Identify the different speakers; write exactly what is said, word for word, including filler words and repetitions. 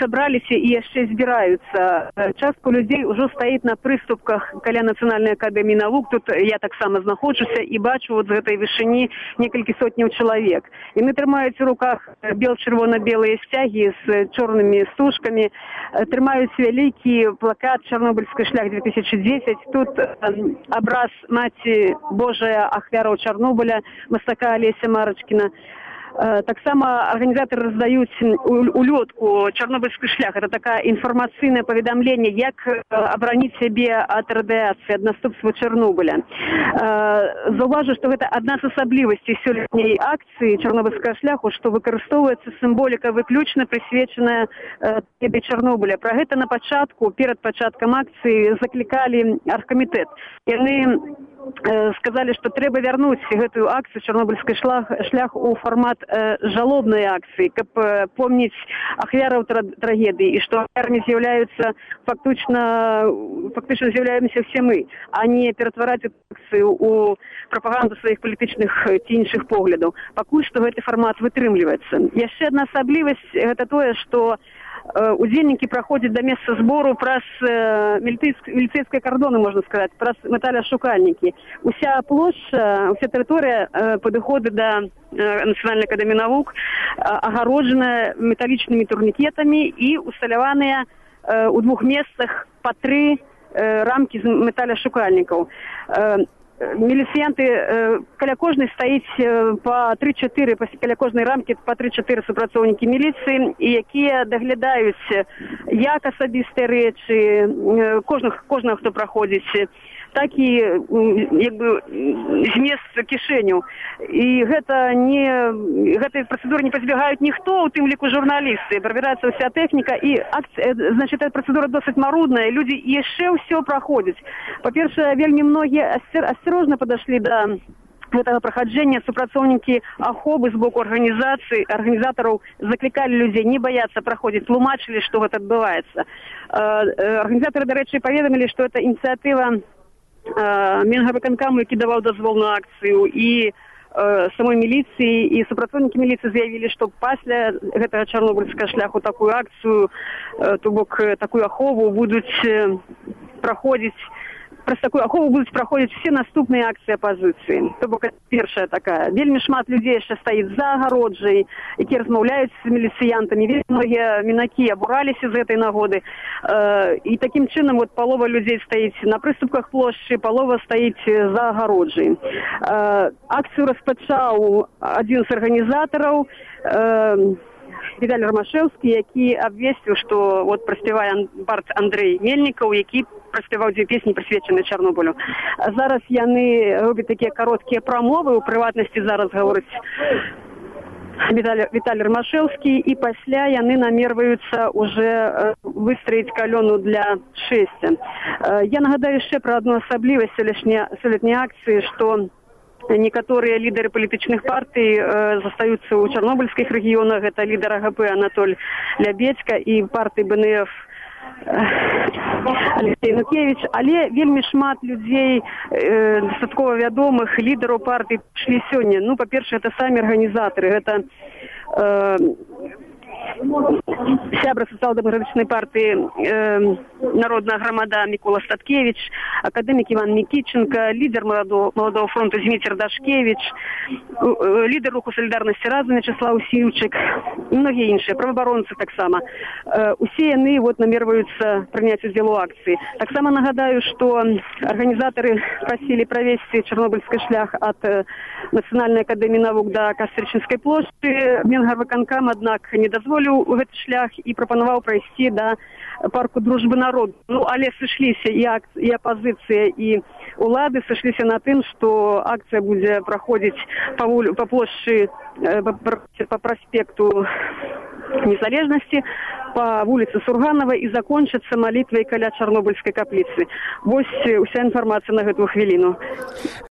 Speaker 1: сабраліся і яшчэ збіраюцца. Частка людзей ужо стаіць на прыступках каля Нацыянальнай акадэміі навук. Тут я таксама знаходжуся і бачу вот з гэтай вышыні некалькі сотняў чалавек. Яны трымаюць у руках бел-чырвона-белыя сцягі з чорнымі стужкамі, трымаюць вялікі плакат «Чарнобыльскі шлях две тысячи десять». Тут абраз маці Божая ахвяраў Чарнобыля, мастака Алеся Марачкіна. Таксама арганізатары раздаюць улётку «Чарнобыльскі шлях». Это такая інфармацыйнае паведамленне, як абараніць сябе ад радыяцыі, ад наступства Чарнобыля. Заўважу, што гэта адна з асаблівасцей сёлетняй акцыі «Чарнобыльскага шляху», што выкарыстоўваецца сімволіка выключна прысвечаная табе Чарнобыля. Пра гэта на пачатку, перад пачаткам акцыі заклікалі аргкамітэт. Яны сказалі, што трэба вярнуць гэтую акцыю «Чарнобыльскі шлях, шлях» у фармат э, жалобнай акцыі, каб э, помніць ахвяраў трагедыі, і што ахвярамі з'яўляюцца фактычна, фактычна з'яўляемся все мы, а не ператвараць акцыю у прапаганду сваіх палітычных ці іншых поглядаў. Пакуль што гэты фармат вытрымліваецца. Яшчэ адна асаблівасць гэта тое, што удзельнікі праходзяць да месца збору праз міліцэйскія кардоны, можна сказаць, праз металяшукальнікі. Уся плошча, уся тэрыторыя падыходы да Нацыянальнай акадэміі навук агароджана металічнымі турнікетамі і усталяваныя ў двух месцах па тры рамкі з металяшукальнікаў. Міліцыянты каля кожнай стаіць па тры-чатыры, каля кожнай рамкі па тры-чатыры супрацоўнікі міліцыі, якія даглядаюць як асабістыя рэчы кожнага, кожнага, хто праходзіць, так і як бы змест кішэняў. І гэта не гэтай працэдуры не пазбягаюць ніхто, у тым ліку журналісты. Правяраецца ўся тэхніка, і акцыя, значит, эта працэдура досыць марудная, людзі яшчэ ўсё праходзяць. Па-першае, вельмі многія асцярожна падашлі да гэтага праходжэння. Супрацоўнікі аховы з боку арганізацыі, арганізатараў заклікалі людзей не баяцца праходзіць, тлумачылі, што гэта адбываецца. Арганізатары, дарэчы, паведамілі, што гэта ініцыятыва Мінгарвыканкаму, які даваў дазвол на акцыю, і самой міліцыі, і супрацоўнікі міліцыі заявілі, што пасля гэтага чарнобыльскага шляху такую акцыю, то бок такую ахову будуць праходзіць, праз такую ахову будуць праходзіць все наступныя акцыі апазіцыі. То бок першая такая. Вельмі шмат людзей яшчэ стаіць за агароджай, якія размаўляюць з міліцыянтамі. Вельмі многія мінакі абураліся з гэтай нагоды. Э, і такім чынам вот палова людзей стаіць на прыступках плошчы, палова стаіць за агароджай. Э, акцыю распачаў адзін з арганізатараў, э, Віталій Ромашэўскі, які абвесціў, што вот праспявае бард Андрэй Мельнікаў, які праспяваў дзве песні, прысвечаныя Чарнобылю. Зараз яны робяць такія кароткія прамовы, у прыватнасці зараз гаворыць Віталій, Віталій Ромашэўскі, і пасля яны намерваюцца уже выстроіць калёну для шэсця. Я нагадаю яшчэ пра адну асаблівасць сёлетняй акцыі, што некаторыя лідары палітычных партый э, застаюцца ў чарнобыльскіх рэгіёнах. Гэта лідар АГП Анатоль Лябедзька і партый БНФ Алексей Нукевич, але вельмі шмат людзей э, дастаткова вядомых лідараў партый прыйшлі сёння. Ну, па-першае, гэта самі арганізатары, гэта э, сябра сацыял-дэмакратычнай партыі э, Народная грамада Мікола Статкевич, акадэмік Іван Мікіченка, лідар маладого, маладого фронту Зміцер Дашкевич, э, лідар руху салідарнасці разам Вячеслав Сіўчык і многія іншыя, праваабаронцы таксама. Э, усе яны вот намерваюцца прыняць удзел у акцыі. Таксама нагадаю, што арганізатары прасілі правесці чарнобыльскі шлях ад э, Нацыянальнай акадэміі навук да Кастрычніцкай плошчы. Мінгарвыканкам, аднак, не дазволіў гэты шлях і прапанаваў прайсці да парку Дружбы народу. Ну, але сышліся і, ак... і апазіцыя, і улады сышліся на тым, што акцыя будзе праходзіць па, вул... па плошчы, па, па праспекту Незалежнасці, па вуліцы Сурганова, і закончыцца малітвай каля Чарнобыльскай капліцы. Вось уся інфармацыя на гэтую хвіліну.